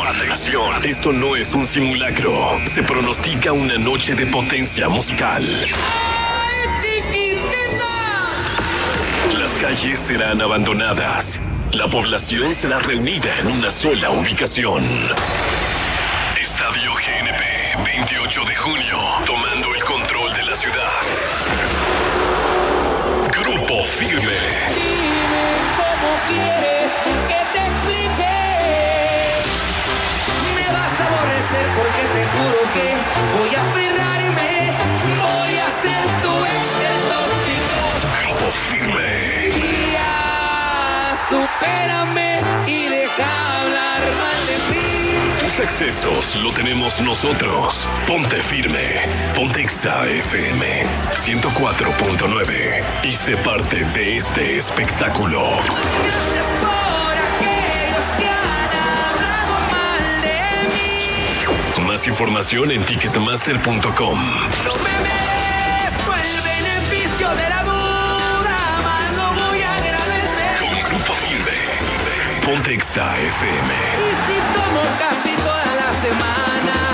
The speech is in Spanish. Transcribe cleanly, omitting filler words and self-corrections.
Atención, esto no es un simulacro. Se pronostica una noche de potencia musical. ¡Ay, chiquitita! Las calles serán abandonadas. La población será reunida en una sola ubicación. Estadio GNP, 28 de junio, tomando el control de la ciudad. Grupo Firme. Dime cómo quieres que te explique. Me vas a aborrecer porque te juro que voy a aferrarme. Voy a ser tu ex, el tóxico. Grupo Firme. Ya, supérame y deja hablar mal de mí. Tus accesos lo tenemos nosotros. Ponte Firme. Ponte Exa FM 104.9 y sé parte de este espectáculo. Gracias por aquellos que han hablado mal de mí. Más información en ticketmaster.com. No me merezco el beneficio de la duda, más lo voy a agradecer. Con Grupo Firme. Ponte Exa FM. Y si tomo casi toda la semana,